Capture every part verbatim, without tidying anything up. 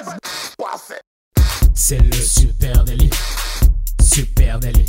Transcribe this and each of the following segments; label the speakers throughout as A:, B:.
A: C'est le super délit. Super délit.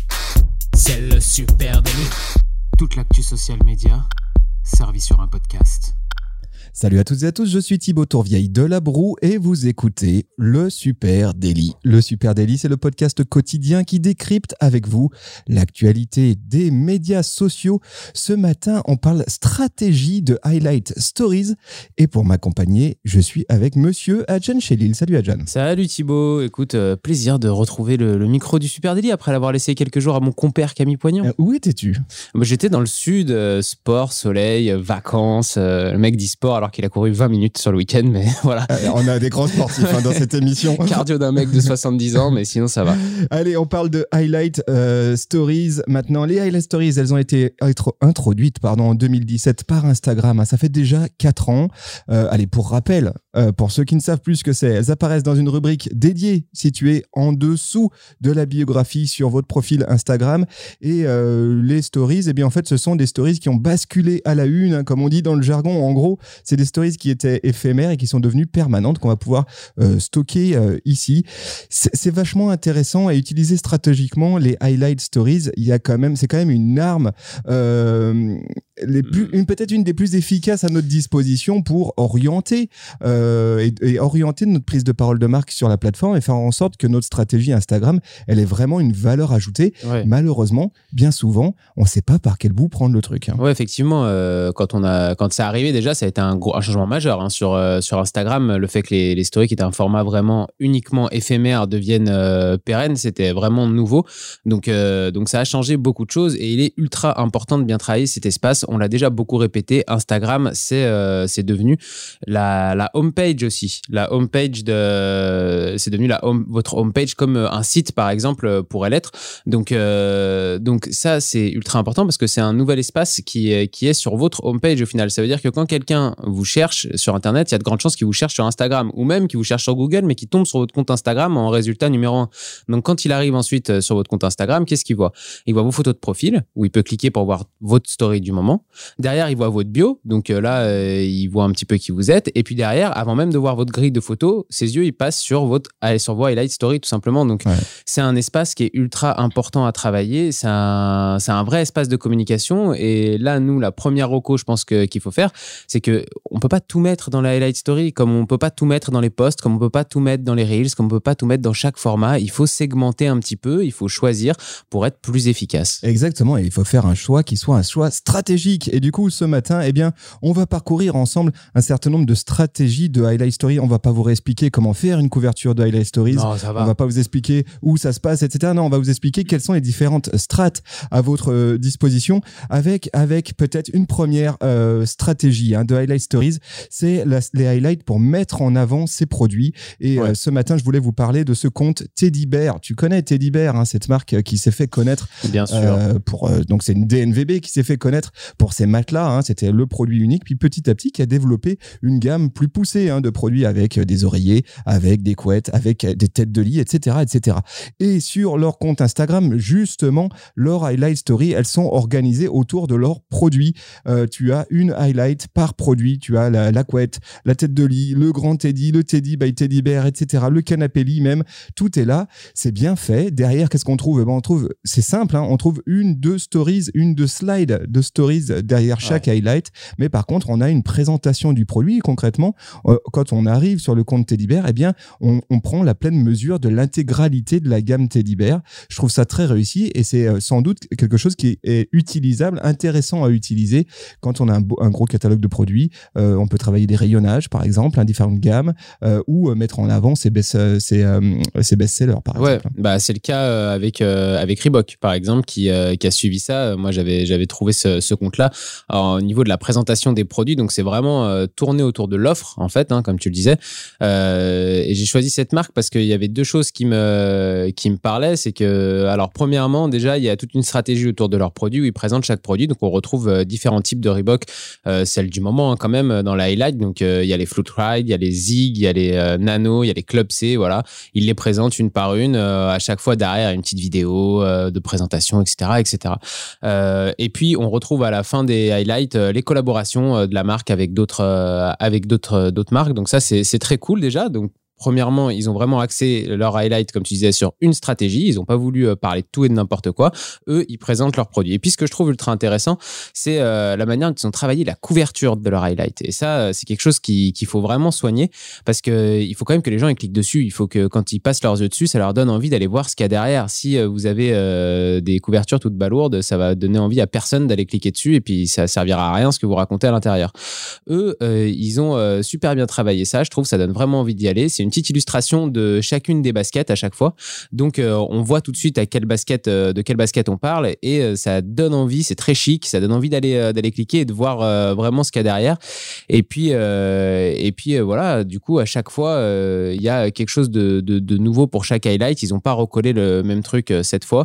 A: C'est le super délit. Toute l'actu social média servie sur un podcast.
B: Salut à toutes et à tous, je suis Thibaut Tourvieille de La Broue et vous écoutez le Super Daily. Le Super Daily, c'est le podcast quotidien qui décrypte avec vous l'actualité des médias sociaux. Ce matin, on parle stratégie de Highlight Stories et pour m'accompagner, je suis avec monsieur Adjan Chelil. Salut Adjan.
C: Salut Thibaut, écoute, euh, plaisir de retrouver le, le micro du Super Daily après l'avoir laissé quelques jours à mon compère Camille Poignant.
B: Euh, où étais-tu ?
C: Bah, j'étais dans le sud, euh, sport, soleil, euh, vacances, euh, le mec dit sport alors qu'il a couru vingt minutes sur le week-end, mais voilà.
B: Euh, on a des grands sportifs hein, dans cette émission.
C: Cardio d'un mec de soixante-dix ans, mais sinon ça va.
B: Allez, on parle de Highlight euh, Stories maintenant. Les Highlight Stories, elles ont été introduites pardon, en deux mille dix-sept par Instagram. Hein. Ça fait déjà quatre ans. Euh, allez, pour rappel, euh, pour ceux qui ne savent plus ce que c'est, elles apparaissent dans une rubrique dédiée située en dessous de la biographie sur votre profil Instagram. Et euh, les stories, eh bien, en fait, ce sont des stories qui ont basculé à la une, hein, comme on dit dans le jargon. En gros, c'est des stories qui étaient éphémères et qui sont devenues permanentes, qu'on va pouvoir euh, stocker euh, ici. C'est, c'est vachement intéressant et utiliser stratégiquement les highlight stories. Il y a quand même, c'est quand même une arme, euh, les plus, une, peut-être une des plus efficaces à notre disposition pour orienter euh, et, et orienter notre prise de parole de marque sur la plateforme et faire en sorte que notre stratégie Instagram, elle ait vraiment une valeur ajoutée. Ouais. Malheureusement, bien souvent, on ne sait pas par quel bout prendre le truc. Hein.
C: Ouais, effectivement, euh, quand on a, quand c'est arrivé déjà, ça a été un gros un changement majeur hein, sur euh, sur Instagram. Le fait que les, les stories qui étaient un format vraiment uniquement éphémère deviennent euh, pérennes, c'était vraiment nouveau. Donc euh, donc ça a changé beaucoup de choses et il est ultra important de bien travailler cet espace. On l'a déjà beaucoup répété. Instagram, c'est euh, c'est devenu la la homepage aussi. La homepage de c'est devenu la home, votre homepage comme un site par exemple pourrait l'être. Donc euh, donc ça c'est ultra important parce que c'est un nouvel espace qui est qui est sur votre homepage au final. Ça veut dire que quand quelqu'un vous cherche sur Internet, il y a de grandes chances qu'il vous cherche sur Instagram ou même qu'il vous cherche sur Google, mais qu'il tombe sur votre compte Instagram en résultat numéro un. Donc, quand il arrive ensuite sur votre compte Instagram, qu'est-ce qu'il voit ? Il voit vos photos de profil où il peut cliquer pour voir votre story du moment. Derrière, il voit votre bio. Donc là, euh, il voit un petit peu qui vous êtes. Et puis derrière, avant même de voir votre grille de photos, ses yeux, ils passent sur, votre, sur vos highlight story tout simplement. Donc, ouais. C'est un espace qui est ultra important à travailler. C'est un, c'est un vrai espace de communication. Et là, nous, la première reco, je pense que, qu'il faut faire, c'est que on peut pas tout mettre dans la highlight story, comme on peut pas tout mettre dans les posts, comme on peut pas tout mettre dans les reels, comme on peut pas tout mettre dans chaque format. Il faut segmenter un petit peu, il faut choisir pour être plus efficace.
B: Exactement, et il faut faire un choix qui soit un choix stratégique. Et du coup, ce matin, eh bien, on va parcourir ensemble un certain nombre de stratégies de highlight story. On va pas vous réexpliquer comment faire une couverture de highlight stories.
C: Non, ça va.
B: On va pas vous expliquer où ça se passe, et cetera. Non, on va vous expliquer quelles sont les différentes strates à votre euh, disposition, avec avec peut-être une première euh, stratégie hein, de highlight stories. C'est la, les highlights pour mettre en avant ces produits. Et ouais. euh, ce matin, je voulais vous parler de ce compte Teddy Bear. Tu connais Teddy Bear, hein, cette marque qui s'est fait connaître.
C: Bien sûr.
B: Euh, pour, euh, donc, c'est une D N V B qui s'est fait connaître pour ses matelas. Hein, c'était le produit unique. Puis petit à petit, qui a développé une gamme plus poussée hein, de produits avec des oreillers, avec des couettes, avec des têtes de lit, et cetera, et cetera. Et sur leur compte Instagram, justement, leurs highlight stories, elles sont organisées autour de leurs produits. Euh, tu as une highlight par produit. Tu as la, la couette, la tête de lit, le grand Teddy, le Teddy by Teddy Bear, et cetera. Le canapé lit même, tout est là. C'est bien fait. Derrière, qu'est-ce qu'on trouve ? Eh ben, on trouve, c'est simple, hein, on trouve une, deux stories, une, deux slides de stories derrière chaque ouais. highlight. Mais par contre, on a une présentation du produit. Concrètement, euh, quand on arrive sur le compte Teddy Bear, eh bien, on, on prend la pleine mesure de l'intégralité de la gamme Teddy Bear. Je trouve ça très réussi et c'est euh, sans doute quelque chose qui est utilisable, intéressant à utiliser quand on a un, beau, un gros catalogue de produits. Euh, on peut travailler des rayonnages, par exemple, hein, différentes gammes, euh, ou euh, mettre en avant ses, best, euh, ses, euh, ses best-sellers, par
C: ouais,
B: exemple.
C: Bah, c'est le cas euh, avec, euh, avec Reebok, par exemple, qui, euh, qui a suivi ça. Moi, j'avais, j'avais trouvé ce, ce compte-là. Alors, au niveau de la présentation des produits, donc c'est vraiment euh, tourné autour de l'offre, en fait, hein, comme tu le disais. Euh, et j'ai choisi cette marque parce qu'il y avait deux choses qui me, qui me parlaient. C'est que, alors, premièrement, déjà, il y a toute une stratégie autour de leurs produits où ils présentent chaque produit. Donc, on retrouve euh, différents types de Reebok, euh, celle du moment, hein, quand même, dans la highlight. Donc, euh, il y a les Float Ride, il y a les Zig, il y a les euh, Nano, il y a les Club C, voilà. Ils les présentent une par une, euh, à chaque fois derrière une petite vidéo euh, de présentation, et cetera, et cetera. Euh, et puis, on retrouve à la fin des highlights euh, les collaborations euh, de la marque avec d'autres, euh, avec d'autres, euh, d'autres marques. Donc ça, c'est, c'est très cool déjà. Donc, premièrement, ils ont vraiment axé leur highlight, comme tu disais, sur une stratégie. Ils n'ont pas voulu euh, parler de tout et de n'importe quoi. Eux, ils présentent leurs produits. Et puis, ce que je trouve ultra intéressant, c'est euh, la manière dont ils ont travaillé la couverture de leur highlight. Et ça, c'est quelque chose qui, qu'il faut vraiment soigner parce qu'il faut quand même que les gens ils cliquent dessus. Il faut que quand ils passent leurs yeux dessus, ça leur donne envie d'aller voir ce qu'il y a derrière. Si euh, vous avez euh, des couvertures toutes balourdes, ça va donner envie à personne d'aller cliquer dessus et puis ça servira à rien ce que vous racontez à l'intérieur. Eux, euh, ils ont euh, super bien travaillé ça. Je trouve que ça donne vraiment envie d'y aller. C'est une petite illustration de chacune des baskets à chaque fois. Donc, euh, on voit tout de suite à quelle basket, euh, de quelle basket on parle et euh, ça donne envie. C'est très chic. Ça donne envie d'aller, euh, d'aller cliquer et de voir euh, vraiment ce qu'il y a derrière. Et puis, euh, et puis euh, voilà, du coup, à chaque fois, il euh, y a quelque chose de, de, de nouveau pour chaque highlight. Ils n'ont pas recollé le même truc euh, cette fois.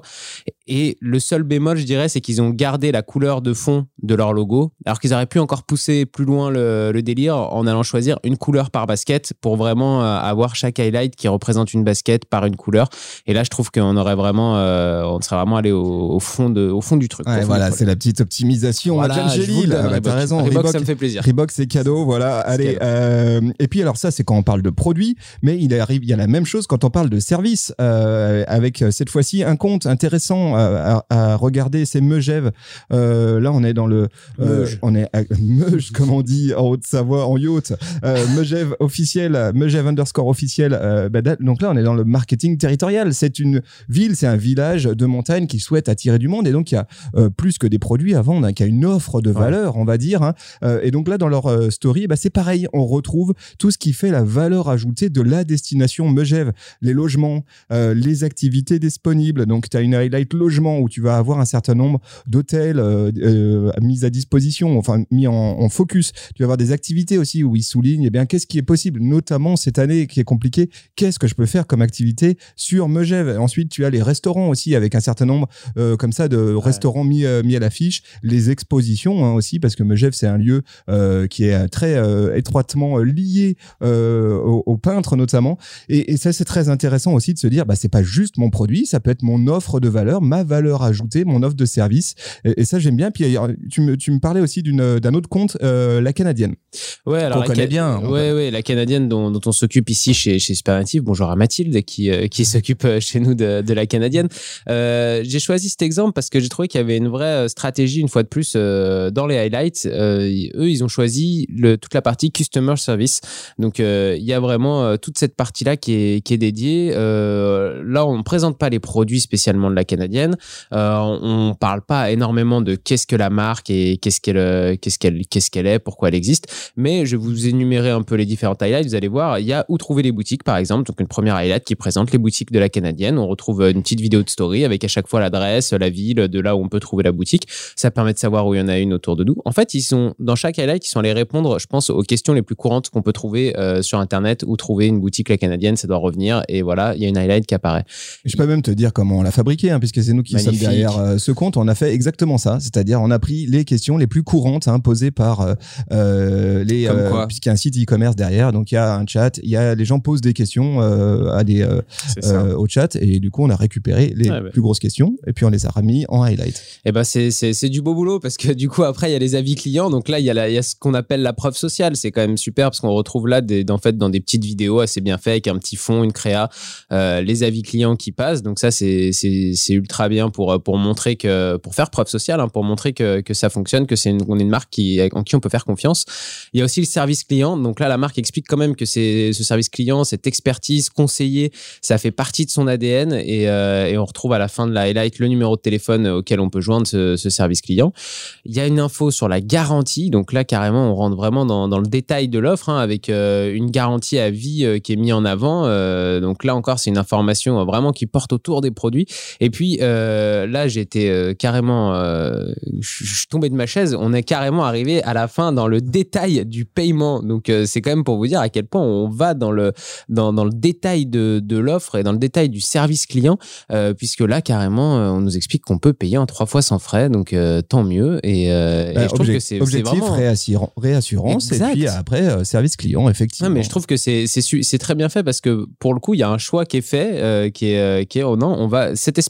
C: Et le seul bémol, je dirais, c'est qu'ils ont gardé la couleur de fond de leur logo, alors qu'ils auraient pu encore pousser plus loin le, le délire en allant choisir une couleur par basket pour vraiment euh, avoir chaque highlight qui représente une basket par une couleur. Et là, je trouve qu'on aurait vraiment, euh, on serait vraiment allé au, au fond de, au fond du truc.
B: Ouais, voilà, c'est la petite optimisation.
C: Voilà,
B: Jalil, ah, bah, t'as raison.
C: Reebok,
B: Reebok,
C: ça me fait plaisir.
B: Reebok, c'est cadeau, voilà.
C: C'est
B: Allez.
C: cadeau.
B: Euh, et puis alors ça, c'est quand on parle de produits, mais il arrive, il y a la même chose quand on parle de services, euh, avec cette fois-ci un compte intéressant à, à, à regarder, c'est Megève. Euh, là, on est dans le, euh, on est à, Meuge, comme on dit en Haute-Savoie, en yacht. Euh, Megève officiel, Megève underscore officiel. Euh, bah, donc là, on est dans le marketing territorial. C'est une ville, c'est un village de montagne qui souhaite attirer du monde, et donc il y a euh, plus que des produits à vendre, hein, qu'il y a une offre de valeur, ouais. on va dire. Hein. Euh, et donc là, dans leur euh, story, bah, c'est pareil. On retrouve tout ce qui fait la valeur ajoutée de la destination Megève, les logements, euh, les activités disponibles. Donc, tu as une highlight logement où tu vas avoir un certain nombre d'hôtels euh, euh, mis à disposition, enfin mis en, en focus. Tu vas avoir des activités aussi où ils soulignent eh bien, qu'est-ce qui est possible, notamment cette année qui est compliquée, qu'est-ce que je peux faire comme activité sur Megève. Ensuite, tu as les restaurants aussi avec un certain nombre euh, comme ça de ouais. restaurants mis, euh, mis à l'affiche, les expositions hein, aussi, parce que Megève, c'est un lieu euh, qui est très euh, étroitement lié euh, aux, aux peintres notamment. Et, et ça, c'est très intéressant aussi de se dire, bah, c'est pas juste mon produit, ça peut être mon offre de valeur, ma valeur ajoutée, mon offre de service. Et, et ça, j'aime bien. Puis tu me, tu me parlais aussi d'une, d'un autre compte, euh, la canadienne.
C: Ouais, alors
B: on
C: la
B: connaît
C: can...
B: bien.
C: Ouais, ouais, la canadienne dont, dont on s'occupe ici chez, chez Supernative. Bonjour à Mathilde qui, euh, qui s'occupe chez nous de, de la canadienne. Euh, j'ai choisi cet exemple parce que j'ai trouvé qu'il y avait une vraie stratégie, une fois de plus, euh, dans les highlights. Euh, eux, ils ont choisi le, toute la partie Customer Service. Donc, euh, il y a vraiment euh, toute cette partie-là qui est, qui est dédiée. Euh, là, on ne présente pas les produits spécialement de la canadienne. Euh, on ne parle pas énormément de qu'est-ce que la marque et qu'est-ce qu'elle, qu'est-ce qu'elle, qu'est-ce qu'elle est, pourquoi elle existe. Mais je vais vous énumérer un peu les différentes highlights. Vous allez voir, il y a où trouver les boutiques, par exemple. Donc, une première highlight qui présente les boutiques de la canadienne. On retrouve une petite vidéo de story avec à chaque fois l'adresse, la ville, de là où on peut trouver la boutique. Ça permet de savoir où il y en a une autour de nous. En fait, ils sont, dans chaque highlight, ils sont allés répondre, je pense, aux questions les plus courantes qu'on peut trouver euh, sur Internet. Où trouver une boutique la canadienne, ça doit revenir. Et voilà, il y a une highlight qui apparaît.
B: Je peux même te dire comment on l'a fabriqué, hein, puisque c'est nous qui Magnifique. sommes derrière euh, ce compte. On a fait exactement ça. C'est-à-dire, on a pris les questions les plus courantes hein, posées par euh, les... Euh, puisqu'il y a un site e-commerce derrière. Donc, il y a un chat. Il y a, les gens posent des questions euh, à des, euh, euh, au chat. Et du coup, on a récupéré les ouais, bah. plus grosses questions. Et puis, on les a remis en highlight.
C: Et ben, c'est, c'est, c'est du beau boulot parce que du coup, après, il y a les avis clients. Donc là, il y a, la, il y a ce qu'on appelle la preuve sociale. C'est quand même super parce qu'on retrouve là, des, en fait, dans des petites vidéos assez bien faites avec un petit fond, une créa, euh, les avis clients qui passent. Donc ça, c'est, c'est, c'est ultra bien pour, pour montrer que, pour faire preuve sociale, hein, pour montrer que, que ça fonctionne, que c'est une, on est une marque qui, en qui on peut faire confiance. Il y a aussi le service client. Donc là, la marque explique quand même que c'est ce service client, cette expertise conseiller, ça fait partie de son A D N et, euh, et on retrouve à la fin de la highlight le numéro de téléphone auquel on peut joindre ce, ce service client. Il y a une info sur la garantie. Donc là, carrément, on rentre vraiment dans, dans le détail de l'offre hein, avec euh, une garantie à vie euh, qui est mise en avant. Euh, donc là encore, c'est une information euh, vraiment qui porte autour des produits. Et puis euh, là, j'ai été euh, carrément, euh, je suis tombé de ma chaise. On est carrément arrivé à la fin dans le détail du paiement. Donc euh, c'est quand même pour vous dire à quel point on va dans le dans, dans le détail de, de l'offre et dans le détail du service client, euh, puisque là carrément, euh, on nous explique qu'on peut payer en trois fois sans frais. Donc euh, tant mieux. Et, euh,
B: bah,
C: et je trouve que c'est,
B: objectif,
C: c'est vraiment
B: réassurance, réassurance et puis après euh, service client effectivement.
C: Non, mais je trouve que c'est c'est c'est très bien fait parce que pour le coup, il y a un choix qui est fait, euh, qui est qui est oh non, on va cet espace-là de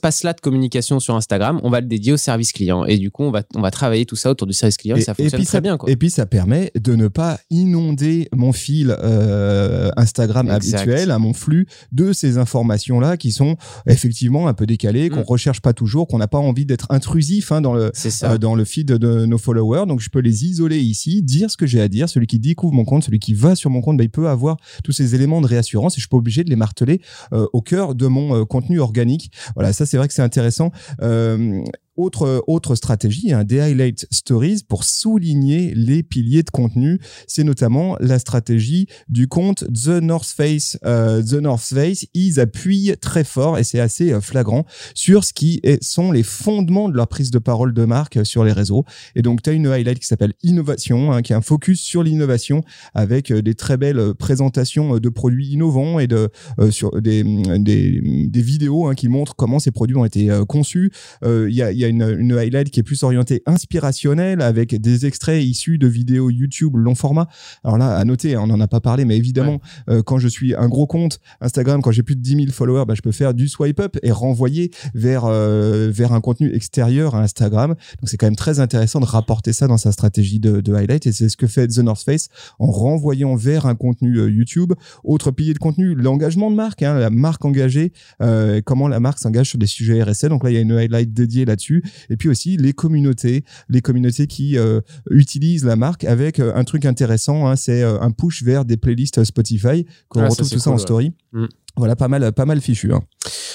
C: communication sur Instagram, on va le dédier au service client. Et du coup, on va, on va travailler tout ça autour du service client et, et ça fonctionne et très
B: ça,
C: bien. Quoi.
B: Et puis, ça permet de ne pas inonder mon fil euh, Instagram exact. habituel, à mon flux, de ces informations-là qui sont effectivement un peu décalées, qu'on ne mmh. recherche pas toujours, qu'on n'a pas envie d'être intrusif hein, dans, le, euh, dans le feed de, de nos followers. Donc, je peux les isoler ici, dire ce que j'ai à dire. Celui qui découvre mon compte, celui qui va sur mon compte, bah, il peut avoir tous ces éléments de réassurance et je suis pas obligé de les marteler euh, au cœur de mon euh, contenu organique. Voilà, ça, c'est vrai que c'est intéressant. Euh, Autre, autre stratégie, hein, des highlight stories pour souligner les piliers de contenu. C'est notamment la stratégie du compte The North Face. Euh, The North Face, ils appuient très fort et c'est assez euh, flagrant sur ce qui est, sont les fondements de leur prise de parole de marque sur les réseaux. Et donc, tu as une highlight qui s'appelle Innovation, hein, qui est un focus sur l'innovation avec euh, des très belles présentations de produits innovants et de, euh, sur des, des, des vidéos hein, qui montrent comment ces produits ont été euh, conçus. Il euh, y a, y a Une, une highlight qui est plus orientée inspirationnelle avec des extraits issus de vidéos YouTube long format. Alors là, à noter, on n'en a pas parlé, mais évidemment, ouais. euh, quand je suis un gros compte Instagram, quand j'ai plus de dix mille followers, bah, je peux faire du swipe up et renvoyer vers, euh, vers un contenu extérieur à Instagram. Donc, c'est quand même très intéressant de rapporter ça dans sa stratégie de, de highlight et c'est ce que fait The North Face en renvoyant vers un contenu euh, YouTube. Autre pilier de contenu, l'engagement de marque, hein, la marque engagée, euh, comment la marque s'engage sur des sujets R S E. Donc là, il y a une highlight dédiée là-dessus. Et puis aussi les communautés, les communautés qui euh, utilisent la marque avec euh, un truc intéressant, hein, c'est euh, un push vers des playlists Spotify, qu'on ah, retrouve ça, tout cool, ça en ouais. story. Mm. Voilà, pas mal, pas mal fichu. Hein.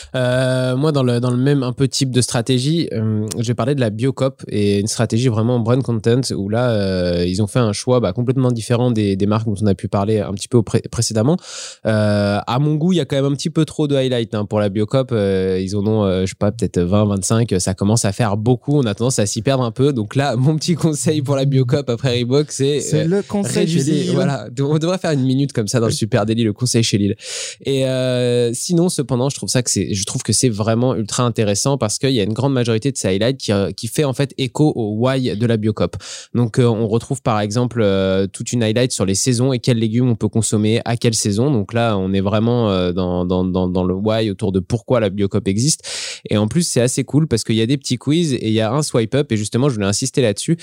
C: Euh, moi, dans le, dans le même un peu type de stratégie, euh, je vais parler de la Biocop et une stratégie vraiment brand content où là, euh, ils ont fait un choix bah, complètement différent des, des marques dont on a pu parler un petit peu pré- précédemment. Euh, à mon goût, il y a quand même un petit peu trop de highlights hein, pour la Biocop. Euh, ils en ont, euh, je sais pas, peut-être vingt, vingt-cinq. Ça commence à faire beaucoup. On a tendance à s'y perdre un peu. Donc là, mon petit conseil pour la Biocop après Reebok, c'est,
B: c'est euh, le conseil chez Lille.
C: Voilà, on devrait faire une minute comme ça dans oui. le Super Daily, le conseil chez Lille. Et euh, Euh, sinon, cependant, je trouve ça que c'est, je trouve que c'est vraiment ultra intéressant parce qu'il y a une grande majorité de ces highlights qui, qui fait en fait écho au why de la Biocop. Donc, euh, on retrouve par exemple euh, toute une highlight sur les saisons et quels légumes on peut consommer à quelle saison. Donc là, on est vraiment euh, dans, dans, dans, dans le why autour de pourquoi la Biocop existe. Et en plus, c'est assez cool parce qu'il y a des petits quiz et il y a un swipe up. Et justement, je voulais insister là-dessus.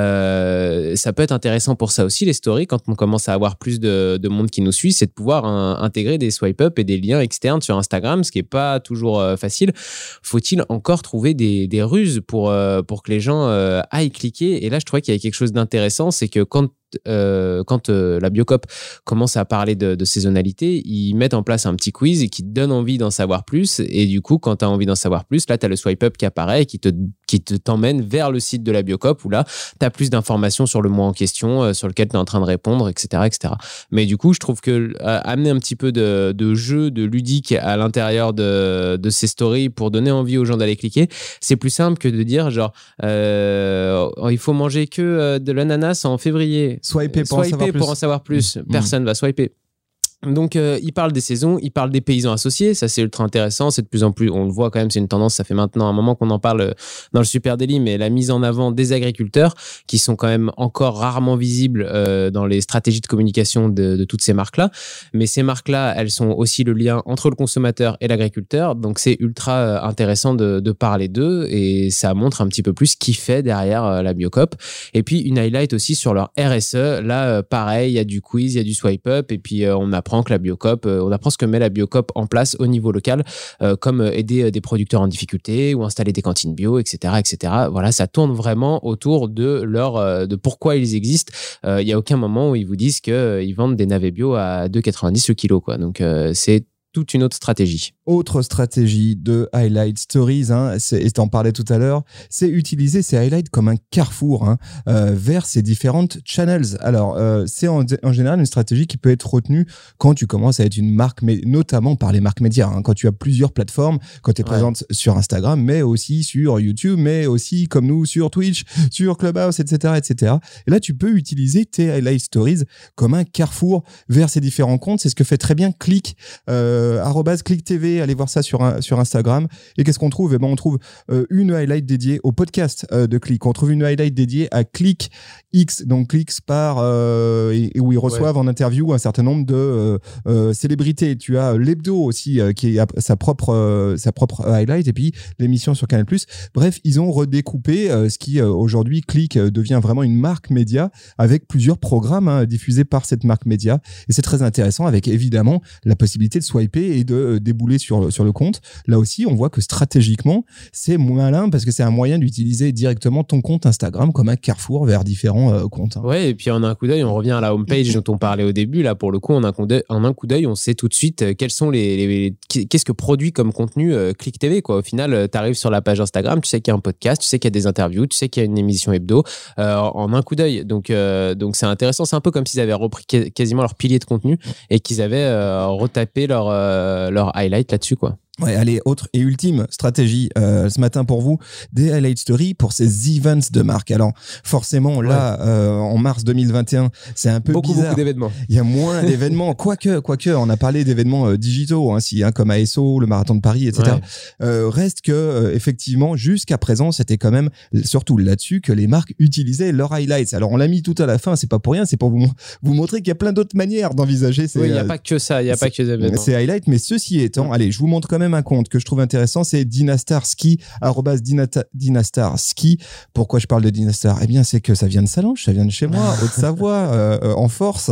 C: Euh, ça peut être intéressant pour ça aussi, les stories, quand on commence à avoir plus de, de monde qui nous suit, c'est de pouvoir hein, intégrer des swipe up et des liens externes sur Instagram, ce qui est pas toujours euh, facile. Faut-il encore trouver des, des ruses pour, euh, pour que les gens euh, aillent cliquer? Et là, je trouvais qu'il y avait quelque chose d'intéressant, c'est que quand Euh, quand euh, la Biocop commence à parler de, de saisonnalité, ils mettent en place un petit quiz et qui te donne envie d'en savoir plus. Et du coup, quand tu as envie d'en savoir plus, là, tu as le swipe up qui apparaît et qui te, qui te t'emmène vers le site de la Biocop où là, tu as plus d'informations sur le mois en question, euh, sur lequel tu es en train de répondre, et cetera, et cetera. Mais du coup, je trouve que euh, amener un petit peu de, de jeu, de ludique à l'intérieur de, de ces stories pour donner envie aux gens d'aller cliquer, c'est plus simple que de dire genre, euh, il faut manger que euh, de l'ananas en février.
B: Swiper pour,
C: swiper pour en savoir plus. Mmh. Personne mmh. va swiper. Donc, euh, il parle des saisons, il parle des paysans associés. Ça, c'est ultra intéressant. C'est de plus en plus, on le voit quand même, c'est une tendance. Ça fait maintenant un moment qu'on en parle dans le Super Daily, mais la mise en avant des agriculteurs qui sont quand même encore rarement visibles euh, dans les stratégies de communication de, de toutes ces marques-là. Mais ces marques-là, elles sont aussi le lien entre le consommateur et l'agriculteur. Donc, c'est ultra intéressant de, de parler d'eux et ça montre un petit peu plus qui fait derrière euh, la Biocop. Et puis, une highlight aussi sur leur R S E. Là, euh, pareil, il y a du quiz, il y a du swipe up et puis euh, on apprend que la Biocop, euh, on apprend ce que met la Biocop en place au niveau local, euh, comme euh, aider euh, des producteurs en difficulté ou installer des cantines bio, et cetera, et cetera. Voilà, ça tourne vraiment autour de leur, euh, de pourquoi ils existent. Il euh, y a aucun moment où ils vous disent que euh, ils vendent des navets bio à deux euros quatre-vingt-dix le kilo, quoi. Donc euh, c'est toute une autre stratégie.
B: Autre stratégie de highlight stories, hein, c'est, et t'en parlais tout à l'heure, c'est utiliser ces highlights comme un carrefour hein, euh, vers ces différentes channels. Alors, euh, c'est en, en général une stratégie qui peut être retenue quand tu commences à être une marque, mais notamment par les marques médias, hein, quand tu as plusieurs plateformes, quand tu es ouais. présente sur Instagram, mais aussi sur YouTube, mais aussi comme nous sur Twitch, sur Clubhouse, et cetera, et cetera. Et là, tu peux utiliser tes highlight stories comme un carrefour vers ces différents comptes. C'est ce que fait très bien Click. Euh, euh, arobase click.tv, allez voir ça sur, sur Instagram. Et qu'est-ce qu'on trouve? Eh ben, on trouve euh, une highlight dédiée au podcast euh, de Click. On trouve une highlight dédiée à Click X, donc Click par euh, et, et où ils reçoivent ouais. en interview un certain nombre de euh, euh, célébrités. Tu as l'hebdo aussi euh, qui a sa propre euh, sa propre highlight, et puis l'émission sur Canal+. Bref, ils ont redécoupé euh, ce qui euh, aujourd'hui Click euh, devient vraiment une marque média avec plusieurs programmes hein, diffusés par cette marque média, et c'est très intéressant avec évidemment la possibilité de swiper et de euh, débouler sur sur le compte. Là aussi, on voit que stratégiquement, c'est malin parce que c'est un moyen d'utiliser directement ton compte Instagram comme un carrefour vers différents euh, comptes. Hein.
C: Ouais, et puis en un coup d'œil, on revient à la homepage dont on parlait au début. Là, pour le coup, en un coup d'œil, en un coup d'œil, on sait tout de suite quels sont les, les qu'est-ce que produit comme contenu euh, Click T V, quoi. Au final, tu arrives sur la page Instagram, tu sais qu'il y a un podcast, tu sais qu'il y a des interviews, tu sais qu'il y a une émission hebdo euh, en un coup d'œil. Donc, euh, donc c'est intéressant. C'est un peu comme s'ils avaient repris quasiment leur pilier de contenu et qu'ils avaient euh, retapé leur euh, leur highlight là-dessus, quoi.
B: Ouais, allez, autre et ultime stratégie euh, ce matin pour vous, des highlight stories pour ces events de marque. Alors forcément là, ouais. euh, en mars deux mille vingt et un, c'est un peu
C: beaucoup,
B: bizarre.
C: Beaucoup d'événements.
B: Il y a moins d'événements, quoique, quoique, on a parlé d'événements euh, digitaux, hein, si, hein, comme A S O, le Marathon de Paris, et cetera. Ouais. Euh, reste que euh, effectivement, jusqu'à présent, c'était quand même surtout là-dessus que les marques utilisaient leurs highlights. Alors on l'a mis tout à la fin, c'est pas pour rien, c'est pour vous vous montrer qu'il y a plein d'autres manières d'envisager ces.
C: Oui, il n'y a euh, pas que ça, il y a pas que les événements.
B: Ces highlights, mais ceci étant, allez, je vous montre quand même un compte que je trouve intéressant, c'est Dynastar Ski, arrobas Dynastar Ski. Pourquoi je parle de Dynastar? Eh bien, c'est que ça vient de Sallanches, ça vient de chez moi, Haute-Savoie, euh, en force.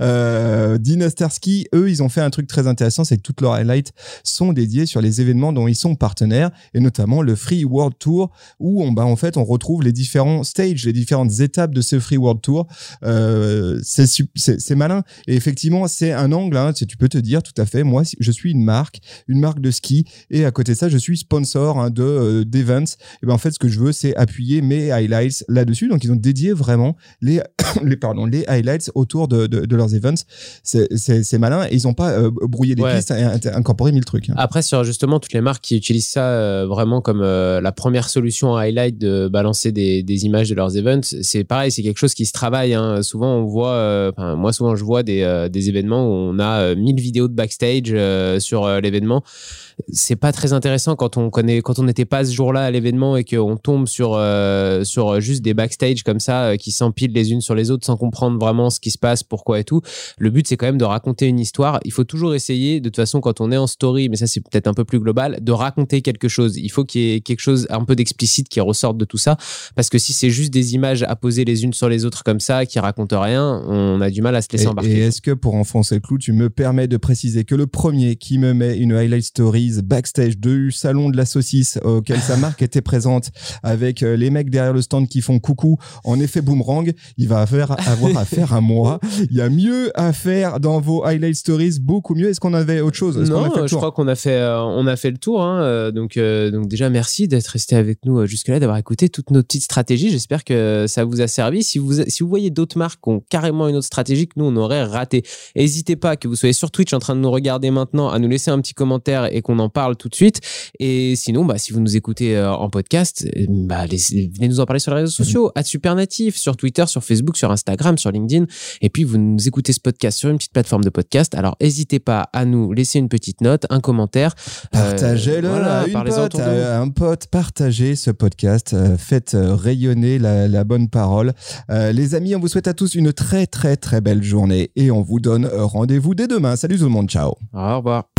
B: Euh, Dynastar Ski, eux, ils ont fait un truc très intéressant, c'est que toutes leurs highlights sont dédiées sur les événements dont ils sont partenaires, et notamment le Free World Tour, où on, bah, en fait, on retrouve les différents stages, les différentes étapes de ce Free World Tour. Euh, c'est, c'est, c'est malin, et effectivement, c'est un angle, hein, tu peux te dire tout à fait, moi, je suis une marque, une marque de ski, et à côté de ça, je suis sponsor hein, de euh, d'events. Et ben en fait, ce que je veux, c'est appuyer mes highlights là-dessus. Donc, ils ont dédié vraiment les les pardon les highlights autour de, de, de leurs events. C'est, c'est, c'est malin. Et ils n'ont pas euh, brouillé les ouais. pistes et incorporé mille trucs. Hein.
C: Après, sur justement toutes les marques qui utilisent ça euh, vraiment comme euh, la première solution en highlight de balancer des, des images de leurs events, c'est pareil, c'est quelque chose qui se travaille. Hein. Souvent, on voit, euh, moi souvent, je vois des, euh, des événements où on a euh, mille vidéos de backstage euh, sur euh, l'événement. C'est pas très intéressant quand on connaît, quand on n'était pas ce jour-là à l'événement et qu'on tombe sur euh, sur juste des backstage comme ça euh, qui s'empilent les unes sur les autres sans comprendre vraiment ce qui se passe, pourquoi et tout. Le but, c'est quand même de raconter une histoire. Il faut toujours essayer, de toute façon, quand on est en story, mais ça c'est peut-être un peu plus global, de raconter quelque chose. Il faut qu'il y ait quelque chose un peu d'explicite qui ressorte de tout ça, parce que si c'est juste des images à poser les unes sur les autres comme ça, qui racontent rien, on a du mal à se laisser
B: et,
C: embarquer.
B: Et est-ce que pour enfoncer le clou, tu me permets de préciser que le premier qui me met une highlight story backstage du salon de la saucisse auquel sa marque était présente avec les mecs derrière le stand qui font coucou en effet boomerang, il va faire, avoir affaire à moi. Il y a mieux à faire dans vos highlight stories, beaucoup mieux. Est-ce qu'on avait autre chose? Est-ce
C: Non,
B: qu'on a fait le
C: je crois qu'on a fait, euh, on a fait le tour. Hein. Donc, euh, donc déjà, merci d'être resté avec nous jusque-là, d'avoir écouté toutes nos petites stratégies. J'espère que ça vous a servi. Si vous, si vous voyez d'autres marques qui ont carrément une autre stratégie que nous, on aurait raté, n'hésitez pas, que vous soyez sur Twitch en train de nous regarder maintenant, à nous laisser un petit commentaire et qu'on en parle tout de suite. Et sinon, bah, si vous nous écoutez euh, en podcast, bah, les, venez nous en parler sur les réseaux sociaux, à Supernatif, sur Twitter, sur Facebook, sur Instagram, sur LinkedIn. Et puis, vous nous écoutez ce podcast sur une petite plateforme de podcast. Alors, n'hésitez pas à nous laisser une petite note, un commentaire.
B: Partagez-le euh, voilà, à une pote, à un pote. Partagez ce podcast. Euh, faites euh, rayonner la, la bonne parole. Euh, les amis, on vous souhaite à tous une très, très, très belle journée. Et on vous donne rendez-vous dès demain. Salut tout le monde. Ciao.
C: Au revoir.